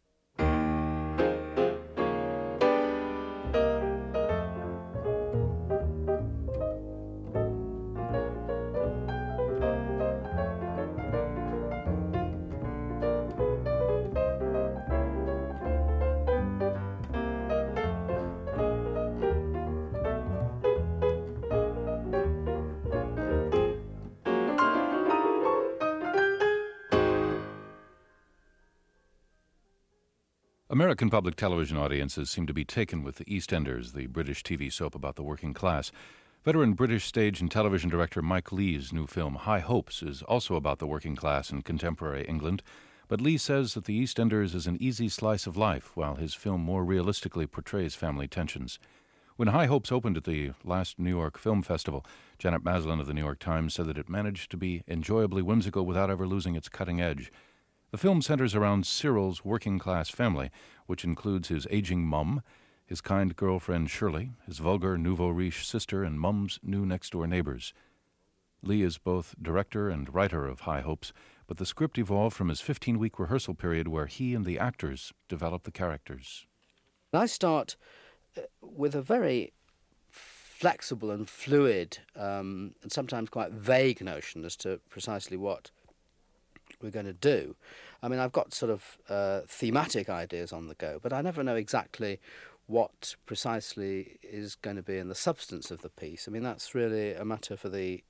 American public television audiences seem to be taken with the EastEnders, the British T V soap about the working class. Veteran British stage and television director Mike Leigh's new film High Hopes is also about the working class in contemporary England, but Leigh says that the EastEnders is an easy slice of life, while his film more realistically portrays family tensions. When High Hopes opened at the last New York Film Festival, Janet Maslin of the New York Times said that it managed to be enjoyably whimsical without ever losing its cutting edge. The film centers around Cyril's working-class family, which includes his aging mum, his kind girlfriend Shirley, his vulgar nouveau riche sister, and mum's new next-door neighbors. Leigh is both director and writer of High Hopes, but the script evolved from his fifteen-week rehearsal period where he and the actors developed the characters. I start uh, with a very flexible and fluid um, and sometimes quite vague notion as to precisely what we're going to do. I mean, I've got sort of uh, thematic ideas on the go, but I never know exactly what precisely is going to be in the substance of the piece. I mean, that's really a matter for the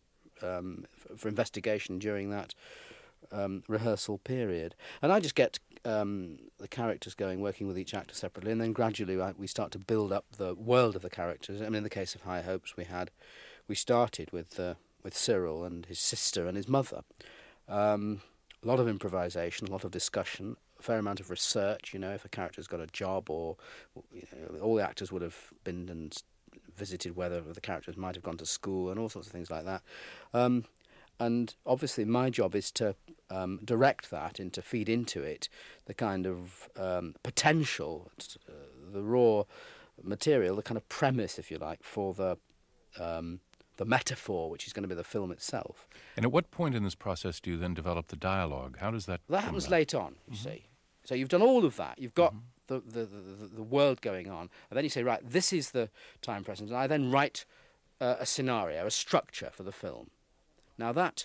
um, for, for investigation during that um, rehearsal period. And I just get um, the characters going, working with each actor separately, and then gradually I, we start to build up the world of the characters. I mean, in the case of High Hopes, we had we started with uh, with Cyril and his sister and his mother. Um, a lot of improvisation, a lot of discussion, a fair amount of research. You know, if a character's got a job, or you know, all the actors would have been and visited whether the characters might have gone to school and all sorts of things like that. Um, and obviously, my job is to um, direct that and to feed into it the kind of um, potential, uh, the raw material, the kind of premise, if you like, for the um, the metaphor, which is going to be the film itself. And at what point in this process do you then develop the dialogue? How does that... That happens late on, you mm-hmm. see. So you've done all of that. You've got mm-hmm. the, the, the, the world going on. And then you say, right, this is the time present. And I then write uh, a scenario, a structure for the film. Now that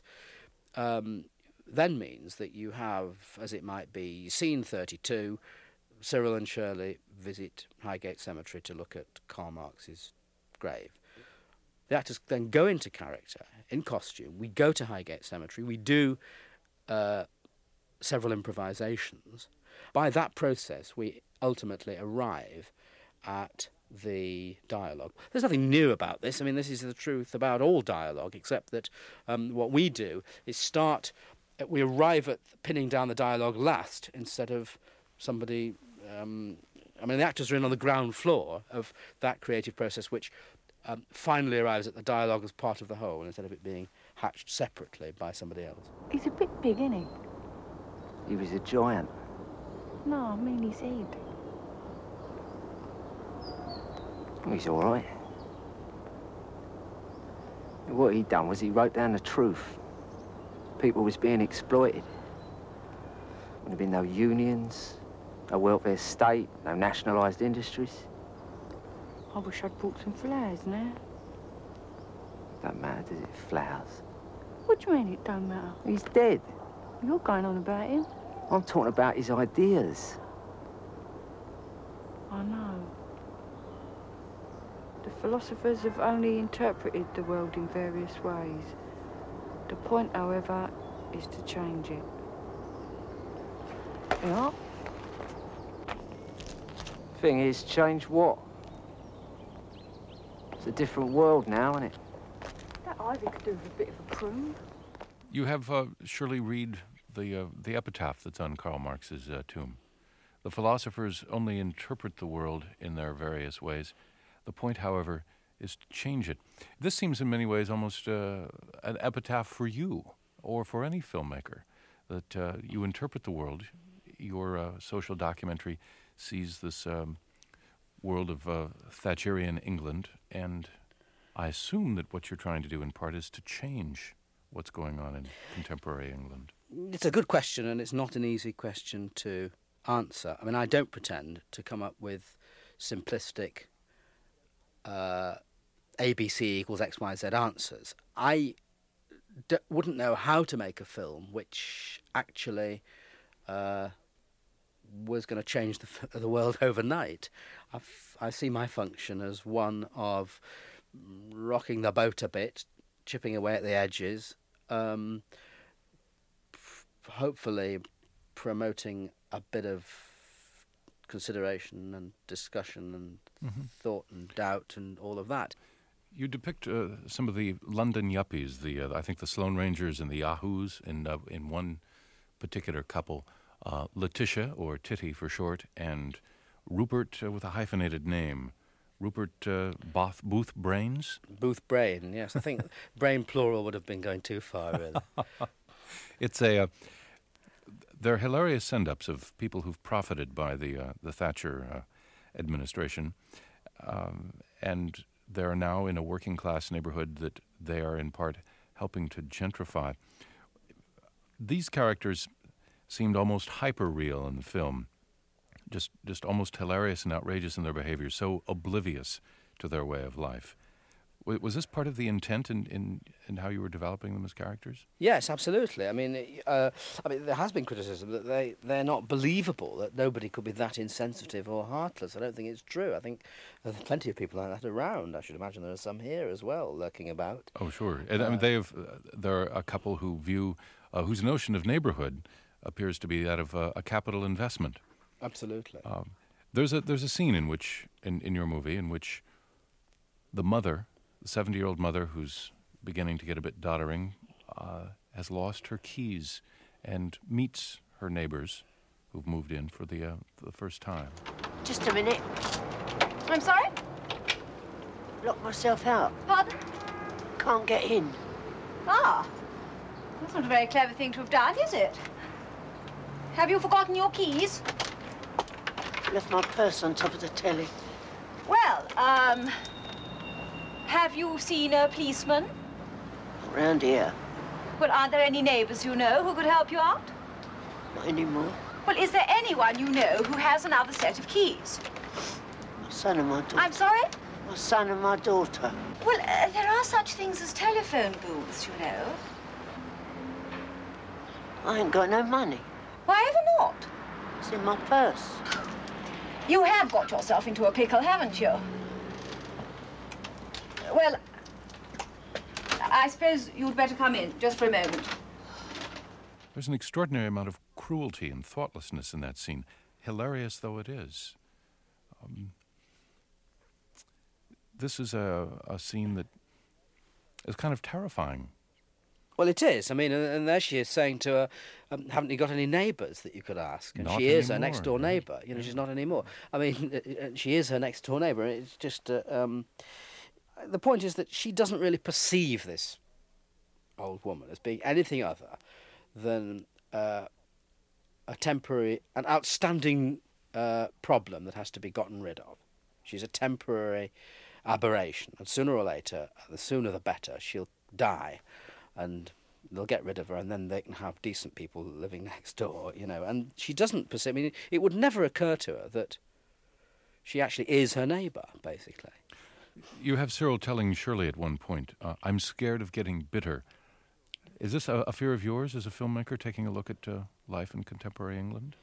um, then means that you have, as it might be, scene thirty-two, Cyril and Shirley visit Highgate Cemetery to look at Karl Marx's grave. The actors then go into character, in costume. We go to Highgate Cemetery. We do uh, several improvisations. By that process, we ultimately arrive at the dialogue. There's nothing new about this. I mean, this is the truth about all dialogue, except that um, what we do is start, we arrive at pinning down the dialogue last instead of somebody... Um, I mean, the actors are in on the ground floor of that creative process, which um, finally arrives at the dialogue as part of the whole, instead of it being hatched separately by somebody else. He's a bit big, isn't he? He was a giant. No, I mean his head. He's all right. What he done was he wrote down the truth. People was being exploited. Wouldn't have been no unions, no welfare state, no nationalised industries. I wish I'd brought some flowers now. Don't matter, does it? Flowers. What do you mean it don't matter? He's dead. You're going on about him. I'm talking about his ideas. I know. The philosophers have only interpreted the world in various ways. The point, however, is to change it. Yeah? Thing is, change what? It's a different world now, isn't it? That ivy could do with a bit of a prune. You have uh, Shirley read the uh, the epitaph that's on Karl Marx's uh, tomb. The philosophers only interpret the world in their various ways. The point, however, is to change it. This seems in many ways almost uh, an epitaph for you or for any filmmaker, that uh, you interpret the world. Your uh, social documentary sees this um, world of uh, Thatcherian England, and I assume that what you're trying to do in part is to change what's going on in contemporary England. It's a good question, and it's not an easy question to answer. I mean, I don't pretend to come up with simplistic uh, A B C equals X, Y, Z answers. I d- wouldn't know how to make a film which actually uh, was going to change the, f- the world overnight. I, f- I see my function as one of rocking the boat a bit, chipping away at the edges, um, f- hopefully promoting a bit of consideration and discussion and mm-hmm. thought and doubt and all of that. You depict uh, some of the London yuppies, the uh, I think the Sloane Rangers and the Yahoos in uh, in one particular couple, uh, Letitia, or Titty for short, and Rupert uh, with a hyphenated name. Rupert uh, Both, Booth Brains? Booth Brain, yes. I think brain plural would have been going too far, really. It's a... Uh, they're hilarious send-ups of people who've profited by the uh, the Thatcher uh, administration, um, and they're now in a working-class neighborhood that they are in part helping to gentrify. These characters seemed almost hyper-real in the film. Just just almost hilarious and outrageous in their behavior, so oblivious to their way of life. W- was this part of the intent in, in, in how you were developing them as characters? Yes, absolutely. I mean, uh, I mean, there has been criticism that they, they're not believable, that nobody could be that insensitive or heartless. I don't think it's true. I think there's plenty of people like that around. I should imagine there are some here as well, lurking about. Oh, sure. And uh, I mean, they have, uh, there are a couple who view, uh, whose notion of neighborhood appears to be that of uh, a capital investment. Absolutely. Um, there's a there's a scene in which in, in your movie in which the mother, the seventy-year-old mother who's beginning to get a bit doddering, uh, has lost her keys and meets her neighbors who've moved in for the uh, for the first time. Just a minute. I'm sorry? Locked myself out. Pardon? Can't get in. Ah, that's not a very clever thing to have done, is it? Have you forgotten your keys? Left my purse on top of the telly. Well, um, have you seen a policeman? Around here. Well, aren't there any neighbors you know who could help you out? Not anymore. Well, is there anyone you know who has another set of keys? My son and my daughter. I'm sorry? My son and my daughter. Well, uh, there are such things as telephone booths, you know. I ain't got no money. Why ever not? It's in my purse. You have got yourself into a pickle, haven't you? Well, I suppose you'd better come in, just for a moment. There's an extraordinary amount of cruelty and thoughtlessness in that scene, hilarious though it is. Um, this is a, a scene that is kind of terrifying. Well, it is. I mean, and, and there she is saying to her, um, haven't you got any neighbours that you could ask? And Not she is her anymore, next-door right? neighbour. You know, she's not anymore. I mean, uh, she is her next-door neighbour. It's just... Uh, um, the point is that she doesn't really perceive this old woman as being anything other than uh, a temporary, an outstanding uh, problem that has to be gotten rid of. She's a temporary aberration, and sooner or later, the sooner the better, she'll die, and they'll get rid of her, and then they can have decent people living next door, you know. And she doesn't perceive... I mean, it would never occur to her that she actually is her neighbour, basically. You have Cyril telling Shirley at one point, uh, I'm scared of getting bitter. Is this a, a fear of yours as a filmmaker, taking a look at uh, life in contemporary England?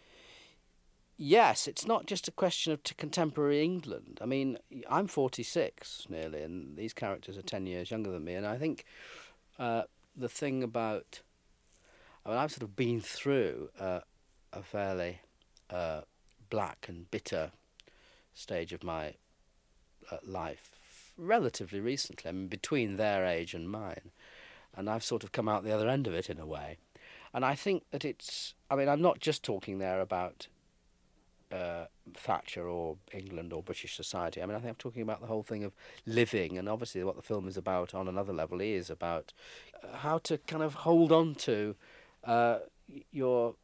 Yes, it's not just a question of to contemporary England. I mean, I'm forty-six nearly, and these characters are ten years younger than me, and I think uh, the thing about... I mean, I've sort of been through uh, a fairly uh, black and bitter stage of my uh, life relatively recently, I mean, between their age and mine, and I've sort of come out the other end of it in a way. And I think that it's... I mean, I'm not just talking there about Uh, Thatcher or England or British society. I mean, I think I'm talking about the whole thing of living, and obviously what the film is about on another level is about uh, how to kind of hold on to uh, your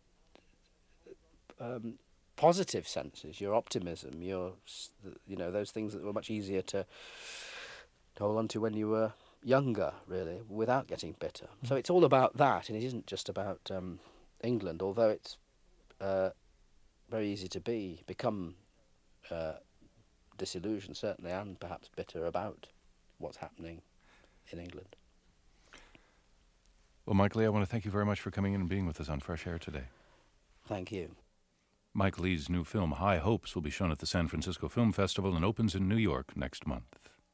um, positive senses, your optimism, your, you know, those things that were much easier to, to hold on to when you were younger, really, without getting bitter. Mm-hmm. So it's all about that, and it isn't just about um, England, although it's uh, very easy to be, become uh, disillusioned, certainly, and perhaps bitter about what's happening in England. Well, Mike Leigh, I want to thank you very much for coming in and being with us on Fresh Air today. Thank you. Mike Leigh's new film, High Hopes, will be shown at the San Francisco Film Festival and opens in New York next month.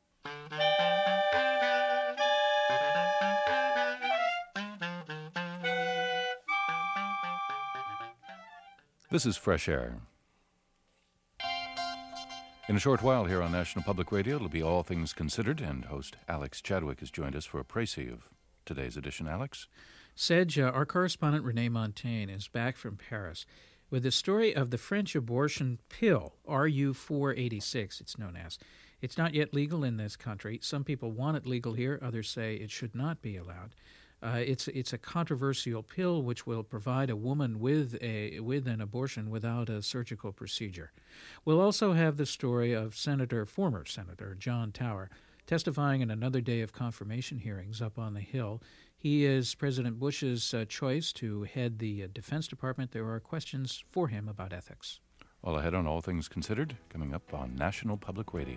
This is Fresh Air. In a short while here on National Public Radio, it'll be All Things Considered, and host Alex Chadwick has joined us for a précis of today's edition. Alex? Sedge, uh, our correspondent Renee Montaigne is back from Paris with the story of the French abortion pill, R U four eighty-six, it's known as. It's not yet legal in this country. Some people want it legal here. Others say it should not be allowed. Uh, it's it's a controversial pill which will provide a woman with a with an abortion without a surgical procedure. We'll also have the story of Senator, former Senator John Tower, testifying in another day of confirmation hearings up on the Hill. He is President Bush's uh, choice to head the uh, Defense Department. There are questions for him about ethics. All ahead on All Things Considered, coming up on National Public Radio.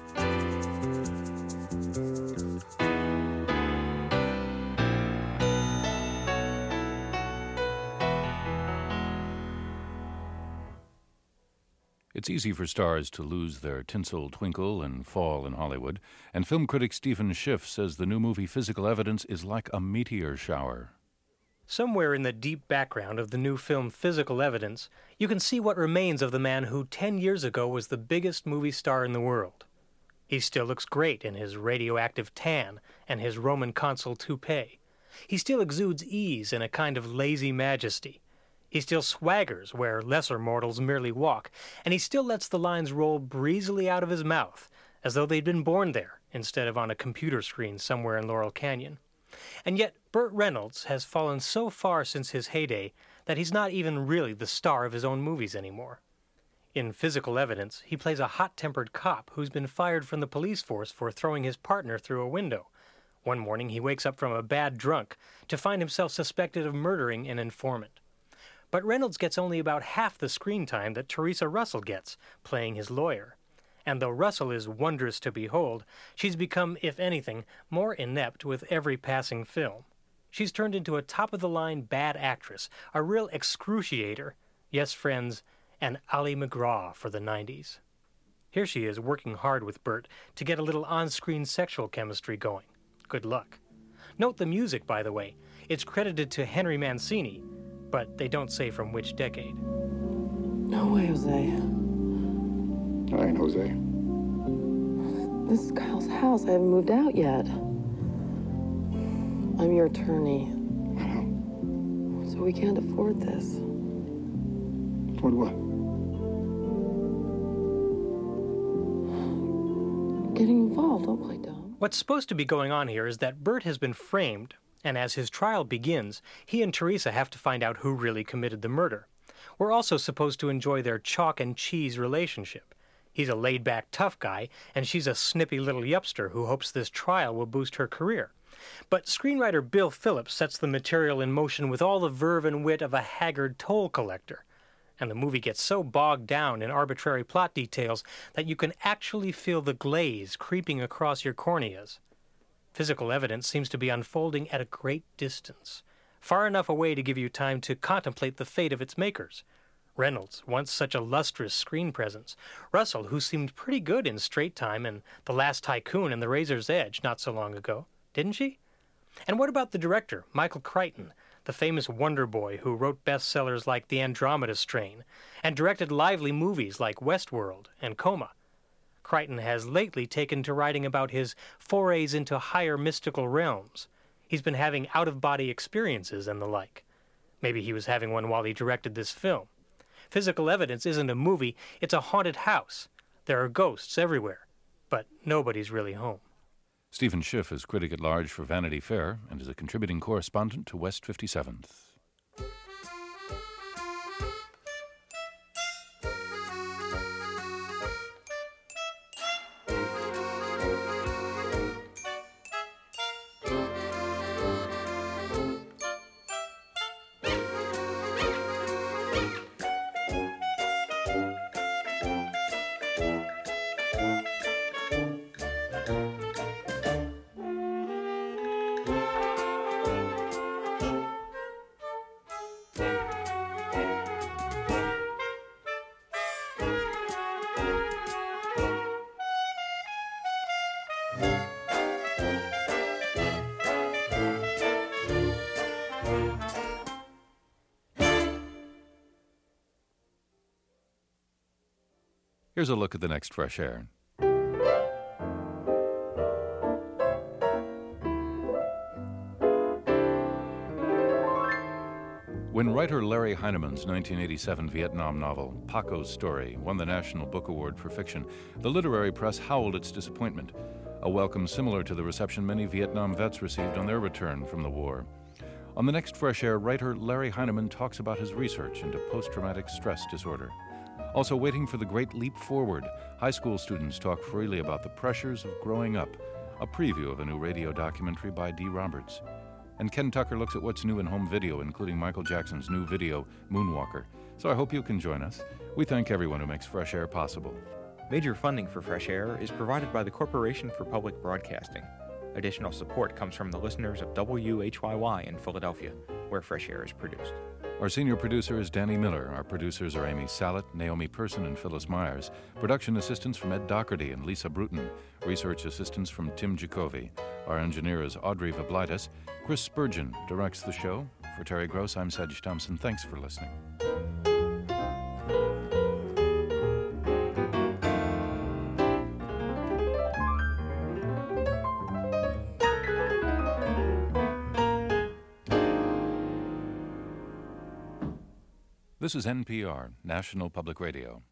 It's easy for stars to lose their tinsel twinkle and fall in Hollywood, and film critic Stephen Schiff says the new movie Physical Evidence is like a meteor shower. Somewhere in the deep background of the new film Physical Evidence, you can see what remains of the man who ten years ago was the biggest movie star in the world. He still looks great in his radioactive tan and his Roman consul toupee. He still exudes ease and a kind of lazy majesty. He still swaggers where lesser mortals merely walk, and he still lets the lines roll breezily out of his mouth, as though they'd been born there, instead of on a computer screen somewhere in Laurel Canyon. And yet, Burt Reynolds has fallen so far since his heyday that he's not even really the star of his own movies anymore. In Physical Evidence, he plays a hot-tempered cop who's been fired from the police force for throwing his partner through a window. One morning, he wakes up from a bad drunk to find himself suspected of murdering an informant. But Reynolds gets only about half the screen time that Teresa Russell gets, playing his lawyer. And though Russell is wondrous to behold, she's become, if anything, more inept with every passing film. She's turned into a top-of-the-line bad actress, a real excruciator. Yes, friends, an Ali MacGraw for the nineties. Here she is working hard with Burt to get a little on-screen sexual chemistry going. Good luck. Note the music, by the way. It's credited to Henry Mancini, but they don't say from which decade. No way, Jose. I ain't Jose. This is Kyle's house. I haven't moved out yet. I'm your attorney. I know. So we can't afford this. Afford what? Getting involved. Don't play dumb. What's supposed to be going on here is that Bert has been framed, and as his trial begins, he and Teresa have to find out who really committed the murder. We're also supposed to enjoy their chalk and cheese relationship. He's a laid-back tough guy, and she's a snippy little yupster who hopes this trial will boost her career. But screenwriter Bill Phillips sets the material in motion with all the verve and wit of a haggard toll collector. And the movie gets so bogged down in arbitrary plot details that you can actually feel the glaze creeping across your corneas. Physical evidence seems to be unfolding at a great distance, far enough away to give you time to contemplate the fate of its makers. Reynolds, once such a lustrous screen presence. Russell, who seemed pretty good in Straight Time and The Last Tycoon and The Razor's Edge not so long ago, didn't she? And what about the director, Michael Crichton, the famous Wonder Boy who wrote bestsellers like The Andromeda Strain and directed lively movies like Westworld and Coma? Crichton has lately taken to writing about his forays into higher mystical realms. He's been having out-of-body experiences and the like. Maybe he was having one while he directed this film. Physical Evidence isn't a movie, it's a haunted house. There are ghosts everywhere, but nobody's really home. Stephen Schiff is critic at large for Vanity Fair and is a contributing correspondent to West fifty-seventh. Here's a look at the next Fresh Air. When writer Larry Heinemann's nineteen eighty-seven Vietnam novel, Paco's Story, won the National Book Award for Fiction, the literary press howled its disappointment, a welcome similar to the reception many Vietnam vets received on their return from the war. On the next Fresh Air, writer Larry Heinemann talks about his research into post-traumatic stress disorder. Also waiting for the great leap forward, high school students talk freely about the pressures of growing up, a preview of a new radio documentary by Dee Roberts. And Ken Tucker looks at what's new in home video, including Michael Jackson's new video, Moonwalker. So I hope you can join us. We thank everyone who makes Fresh Air possible. Major funding for Fresh Air is provided by the Corporation for Public Broadcasting. Additional support comes from the listeners of W H Y Y in Philadelphia, where Fresh Air is produced. Our senior producer is Danny Miller. Our producers are Amy Sallet, Naomi Person, and Phyllis Myers. Production assistance from Ed Doherty and Lisa Bruton. Research assistance from Tim Jacovi. Our engineer is Audrey Vablaitis. Chris Spurgeon directs the show. For Terry Gross, I'm Sedge Thompson. Thanks for listening. This is N P R, National Public Radio.